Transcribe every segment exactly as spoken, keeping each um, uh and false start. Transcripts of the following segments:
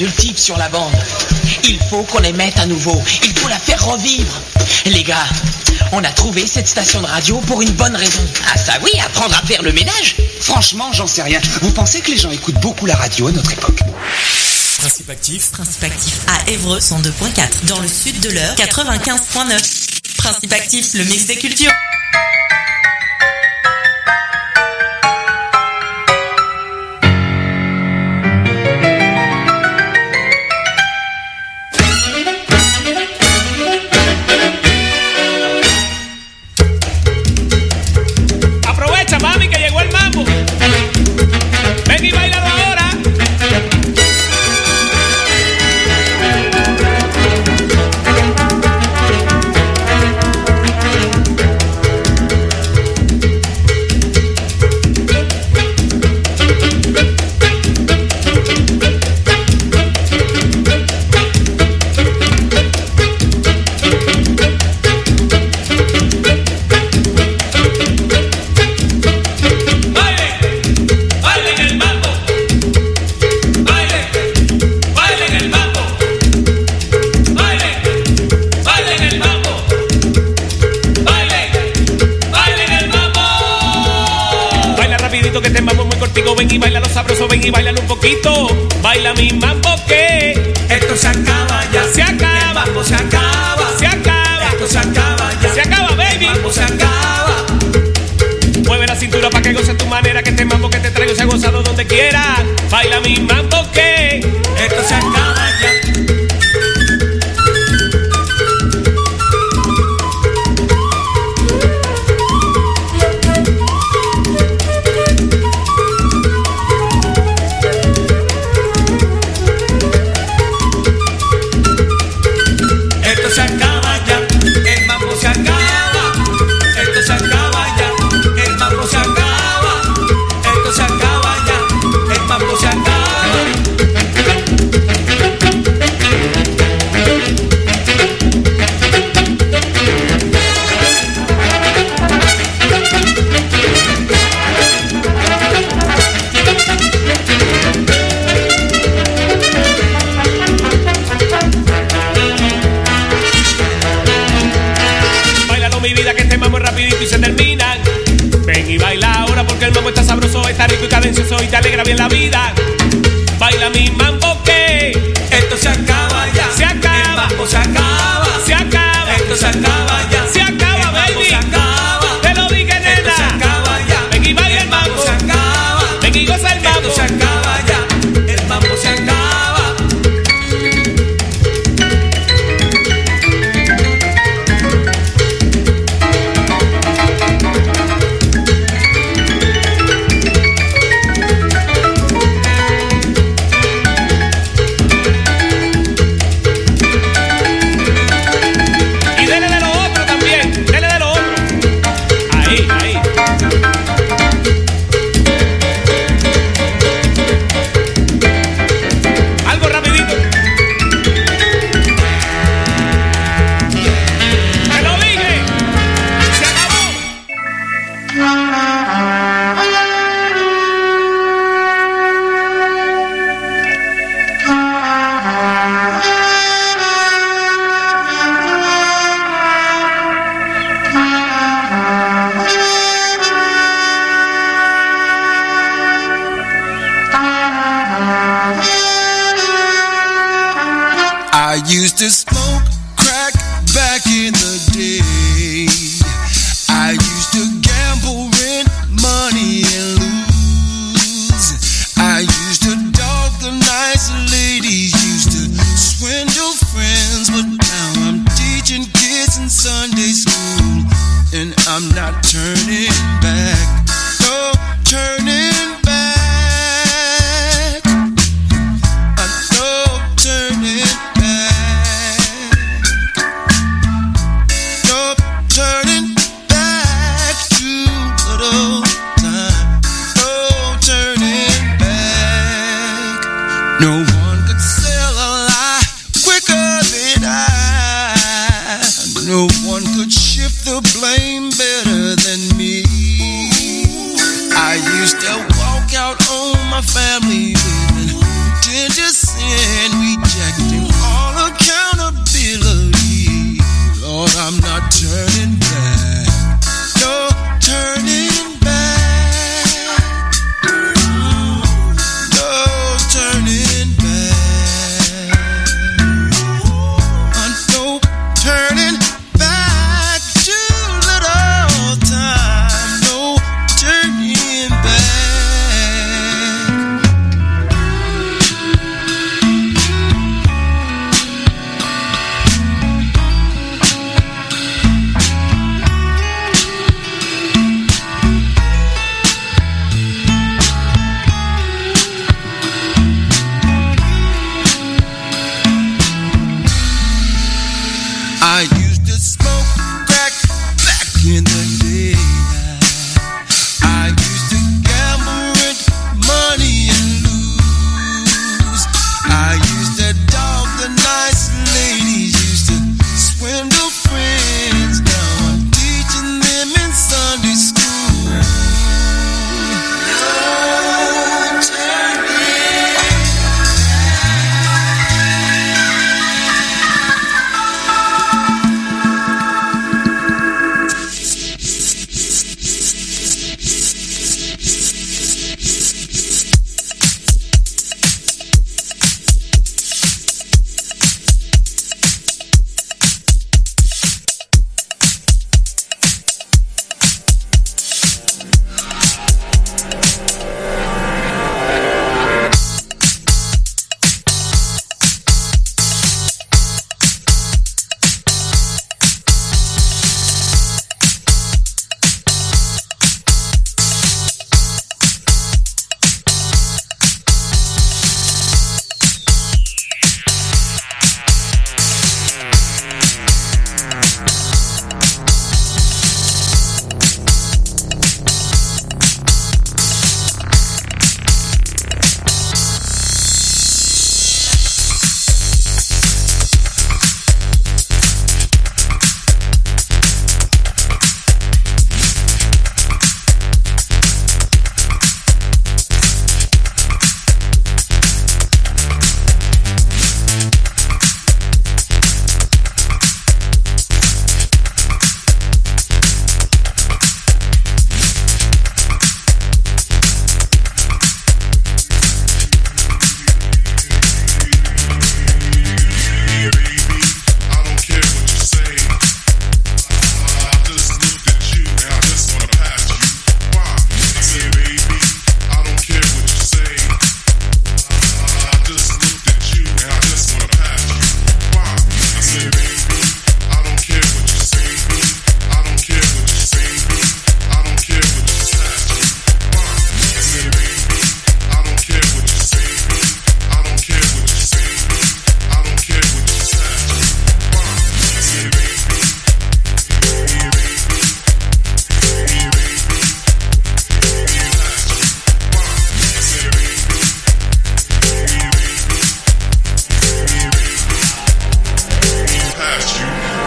de le type sur la bande. Il faut qu'on les mette à nouveau. Il faut la faire revivre. Les gars, on a trouvé cette station de radio pour une bonne raison. Ah ça oui, apprendre à faire le ménage. Franchement, j'en sais rien. Vous pensez que les gens écoutent beaucoup la radio à notre époque? Principe actif. Principe actif à Évreux cent deux virgule quatre. Dans le sud de l'Eure quatre-vingt-quinze virgule neuf. Principe actif, le mix des cultures. Aprovecha, mami, que llegó el mambo. Ven y bailalo ahora. Ven y bailalo sabroso, ven y bailalo un poquito. Baila mi mambo que esto se acaba ya. Se acaba. El mambo se acaba. Se acaba. Esto se acaba ya. Se acaba, baby. El mambo se acaba. Mueve la cintura pa' que goces tu manera. Que este mambo que te traigo se ha gozado donde quiera. Baila mi mambo que esto se acaba ya. Está rico y cadencioso y te alegra bien la vida. Baila mi mambo que esto se acaba ya. Se acaba. El mambo se acaba. Se acaba. Esto se acaba ya. Se acaba, el baby. Se acaba. Te lo dije, nena. Esto se acaba ya. Ven y baila el mambo. Se acaba. Ven y goza el mambo. Esto se acaba ya. El mambo se acaba. my family living tender sin.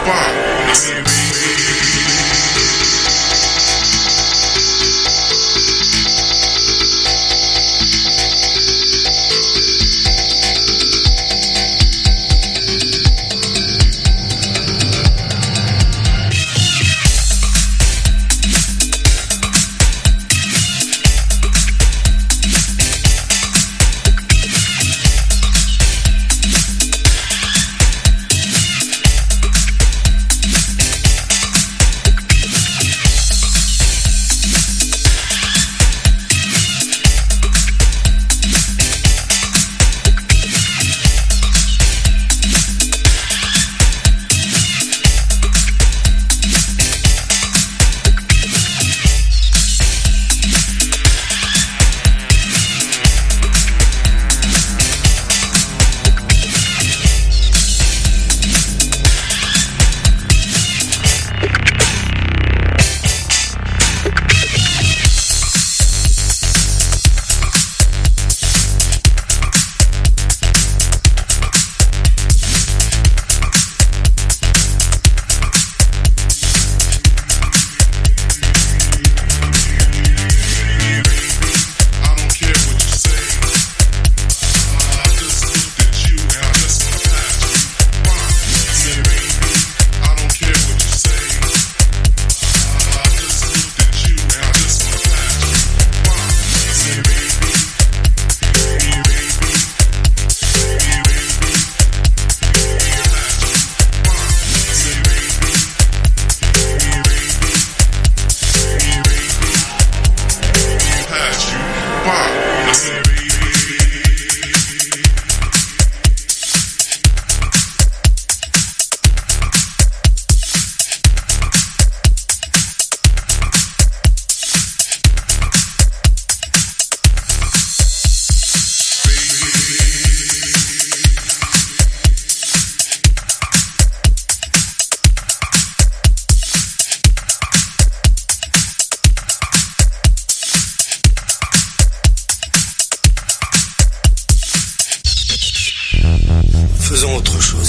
faisons autre chose.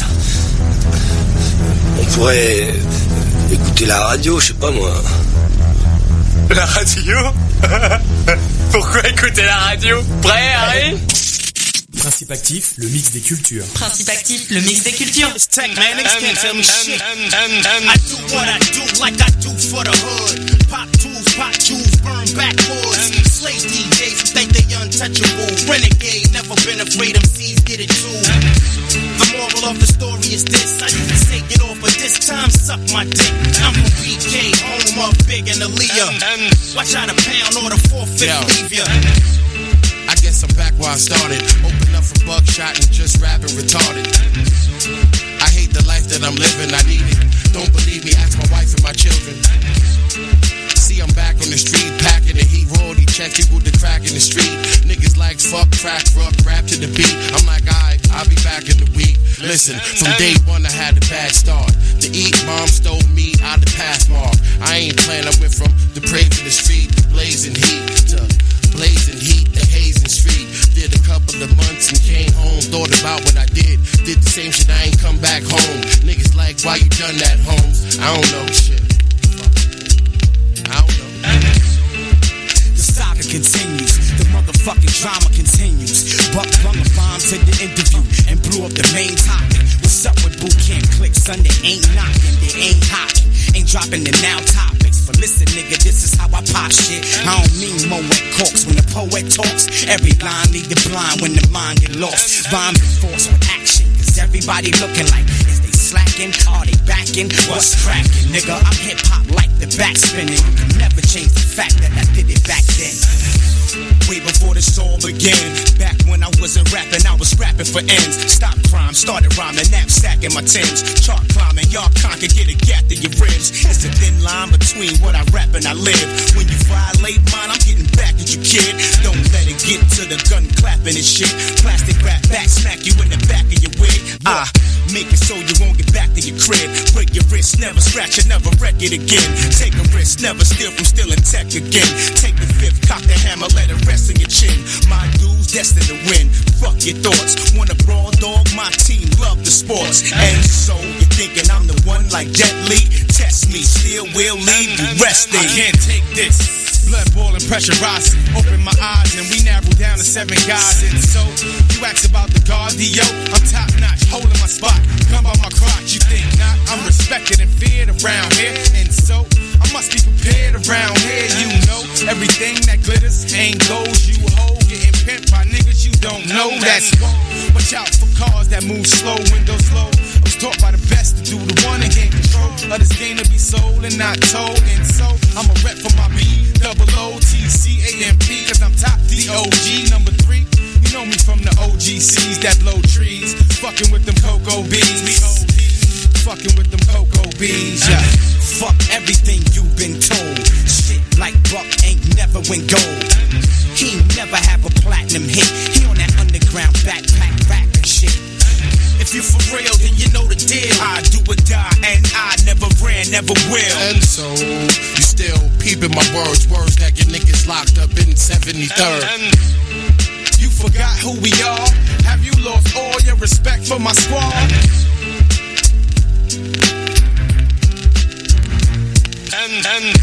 On pourrait écouter la radio, je sais pas moi. La radio? Pourquoi écouter la radio? Prêt, Harry? Principe actif, le mix des cultures. Principe actif, le mix des cultures. Tech man, niggas can't tell me shit. I do what I do like I do for the hood. Pop tools, pop jewels, burn backwards. Slave D Js who think they untouchable. Renegade, never been afraid M Cs get it too. The moral of the story is this: I used to say get off, but this time suck my dick. I'm from B K, home of Big and Aaliyah. Watch out a pound or the four-fifth leave ya. I guess I'm back where I started. Open up for buckshot and just rapping retarded. I hate the life that I'm living, I need it. Don't believe me, ask my wife and my children. See, I'm back on the street, packing the heat, royalty checks, people to crack in the street. Niggas like fuck, crack, rock, rap to the beat. I'm like, alright, I'll be back in the week. Listen, from day one I had a bad start. To eat, mom stole me out of Passmark. I ain't playing, I went from the praise in the street, blazing heat, to blazing heat, the hazing street. Did a couple of months and came home. Thought about what I did. Did the same shit, I ain't come back home. Niggas like, why you done that, Holmes? I don't know shit. I don't know. The saga continues. The motherfucking drama continues. Buck flung a bomb to the interview and blew up the main topic. What's up with boot camp clicks? Son, they ain't knocking, they ain't hocking. Ain't dropping the now topics. But listen, nigga, this is how I pop shit. I don't mean Moet Corks. When the poet talks, every line lead the blind when the mind get lost. Rhymes enforced with action, cause everybody looking like, is they slacking? Are they backing? What's cracking? Nigga, I'm hip-hop like the back spinning. You can never change the fact that I did it back then. Way before this all began. Back when I wasn't rapping, I was rapping for ends. Stop crime, started rhyming, knapsack in my Timbs. Chart climbing, y'all can't get a gap to your ribs. It's a thin line between what I rap and I live. When you violate mine, I'm getting back at you, kid. Don't let it get to the gun clapping and shit. Plastic rap back, smack you in the back of your wig. Ah, make it so you won't get back to your crib. Break your wrist, never scratch it, never wreck it again. Take a risk, never steal from stealing tech again. Take the fifth, cock the hammer, let it rest in your chin. My dude's destined to win. Fuck your thoughts. Wanna brawl, dog? My team love the sports. And so you're thinking I'm the one like Jet Li? Test me, still will leave you resting. I can't take this. Blood boiling, pressure rising. Open my eyes and we narrow down to seven guys. And so you ask about the cardio. I'm top notch, holding my spot. Come by my crotch, you think not? I'm respected and feared around here. And so I must be prepared around here. You know everything that glitters ain't gold. You hold getting pimped by niggas you don't know. That's wrong. Watch out for cars that move slow, windows low. I was taught by the best to do the one and gain control of this game to be sold and not told. And so I'm a rep for my B, double O, T, C, A, M, P, cause I'm top D O G. Number three, you know me from the O G Cs that blow trees. Fucking with them cocoa beans. We O D, fucking with them cocoa beans. Yeah. Fuck everything you've been told. Shit like Buck ain't never win gold. He never have a platinum hit. He on that underground backpack rapping shit. If you for real, then you know the deal. I do or die, and I never ran, never will. And so you still peeping my words, words that get niggas locked up in seventy-third. And, and you forgot who we are? Have you lost all your respect for my squad? And and.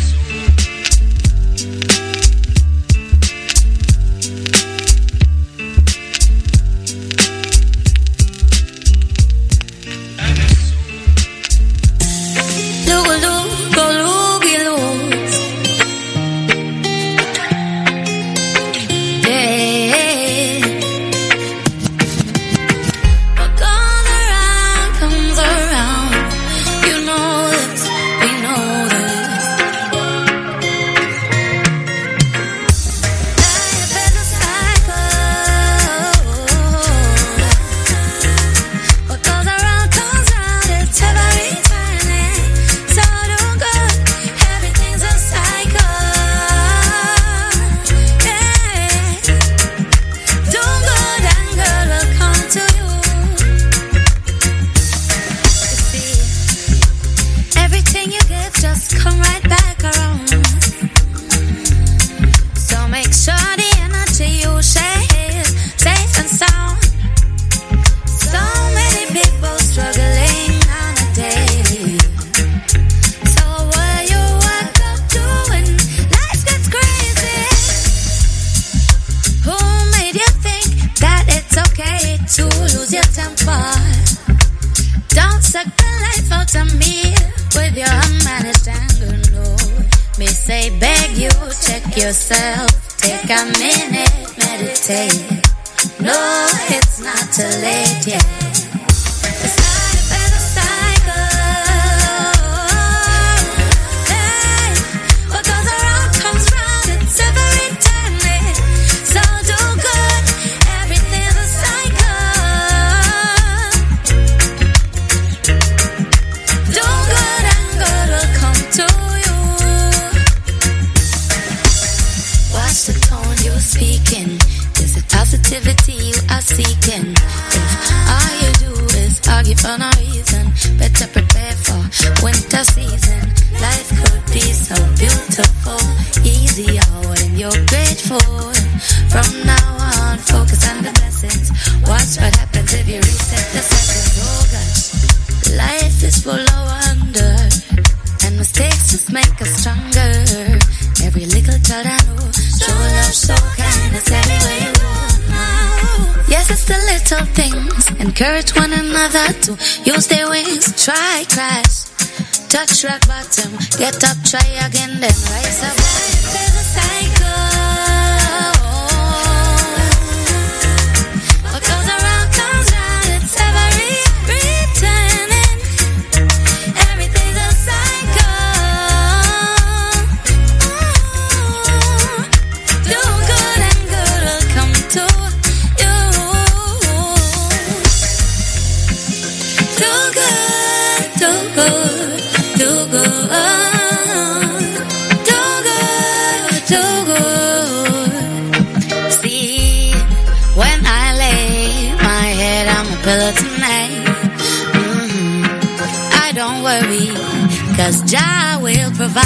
Yourself, take a minute, meditate. No, it's not too late yet. It's not a better cycle. Hey, what goes around comes round, it's every time. So do good, everything's a cycle. Do good and good will come to you. Watch the tone you're speaking. Is it positivity you are seeking? If all you do is argue for no reason, better prepare for winter season. Life could be so beautiful, easier when you're grateful. From now on, focus on the blessings. Watch what happens if you reset the settings. Oh gosh, life is full of wonder, and mistakes just make us stronger. Every little child I know, show love, show kindness anywhere you go now. Yes, it's the little things. Encourage one another to use their wings. Try, crash, touch rock bottom, get up, try again, then rise up. There's a cycle. What goes around comes round. It's every returning. Everything's a cycle. Pillow tonight. Mm-hmm. I don't worry worry, 'cause Jah will provide.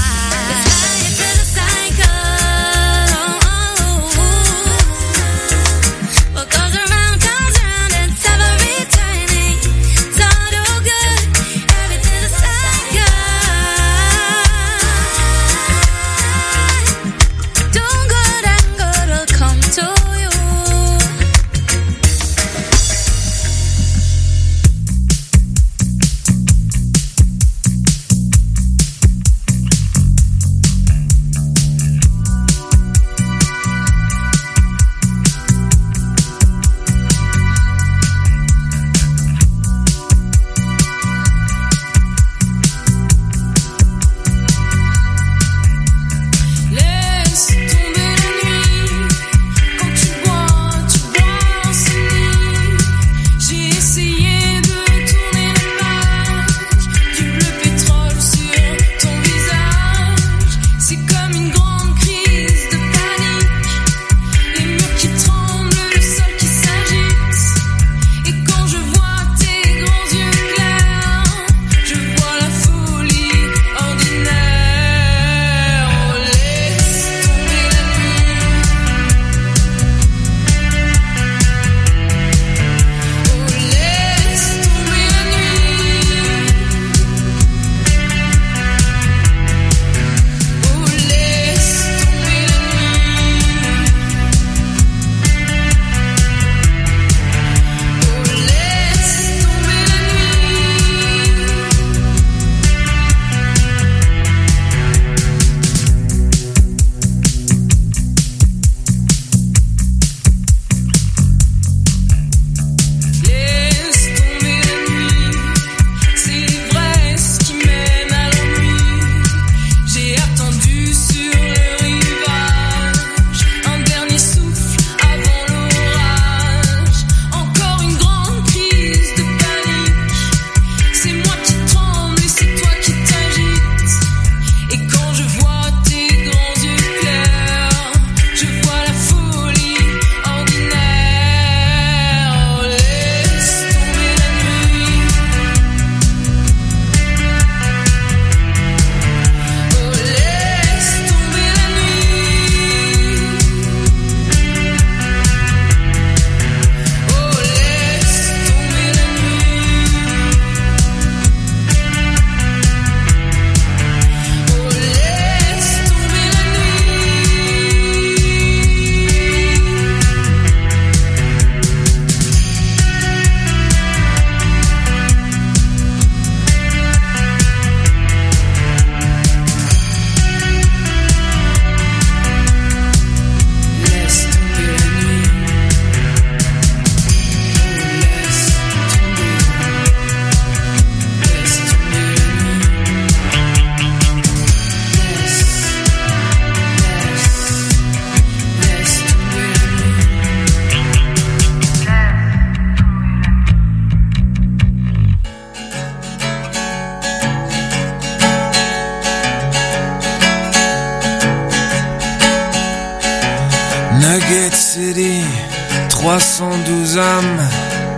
Nugget City, trois cent douze âmes.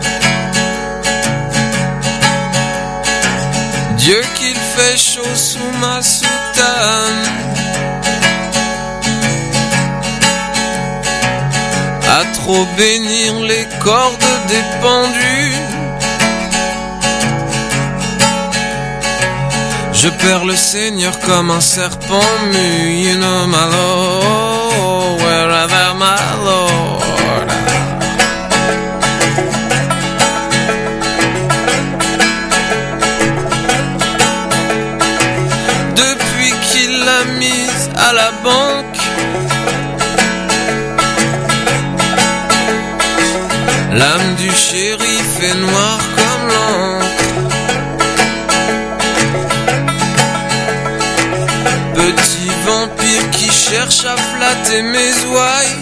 Dieu qu'il fait chaud sous ma soutane. À trop bénir les cordes des pendus. Je perds le Seigneur comme un serpent mu. You know my Lord, wherever my Lord. Depuis qu'il l'a mise à la banque, l'âme du shérif est noire comme l'encre. Petit vampire qui cherche à flatter mes ouailles,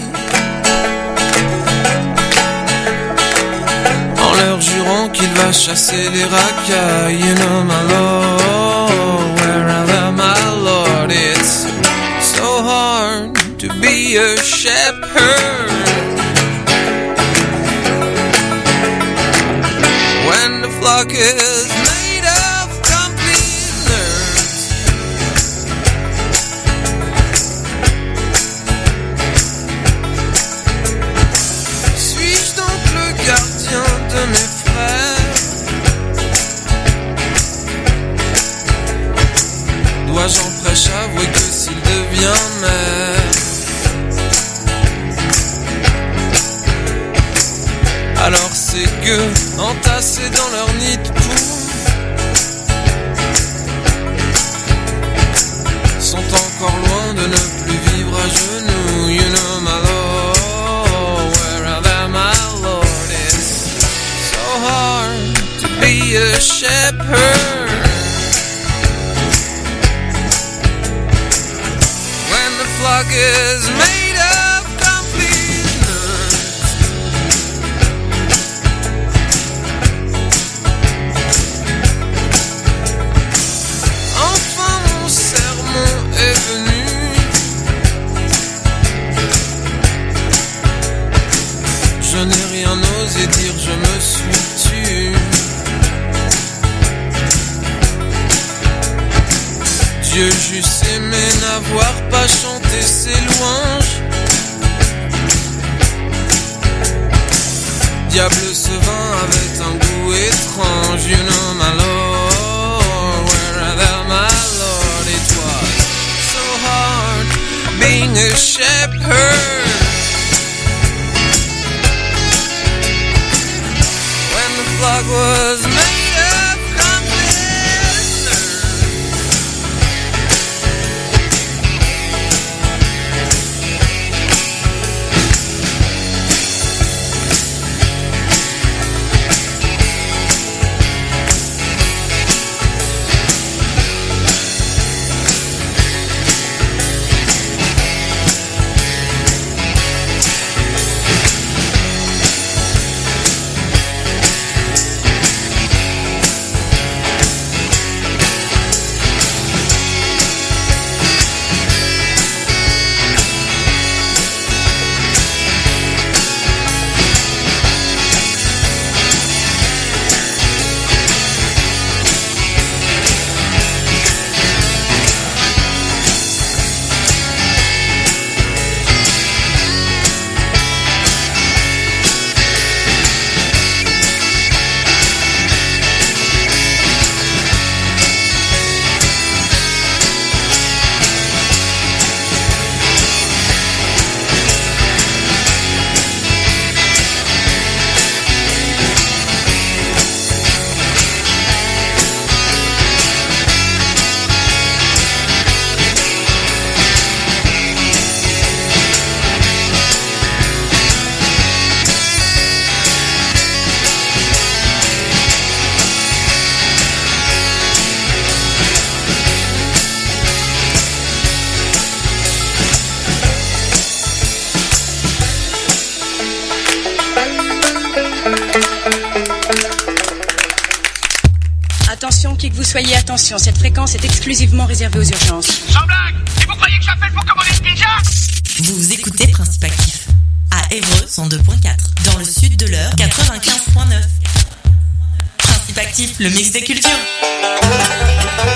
en leur jurant qu'il va chasser les racailles. You know my Lord, wherever my Lord. It's so hard to be a shepherd when the flock is made of complete prêche à avouer que s'il devient maire, alors ces gueux entassés dans leur nid de poux sont encore loin de ne plus vivre à genoux. You know my lord, wherever my lord is. So hard to be a shepherd when the flock is made of complete nerds. Enfin mon sermon est venu. Je n'ai rien osé dire, je me suis tu. Dieu j'eusse aimé n'avoir pas chanté ses louanges. Diable, ce vin avait un goût étrange. You know my lord, wherever my lord, it was so hard being a shepherd when the flock was made of complete nerds. Attention, qui que vous soyez, attention, cette fréquence est exclusivement réservée aux urgences. Sans blague! Et vous croyez que j'appelle pour commander une pizza? Vous écoutez Principe Actif à Évreux cent deux point quatre, dans le sud de l'Eure quatre-vingt-quinze point neuf. Principe Actif, le mix des cultures.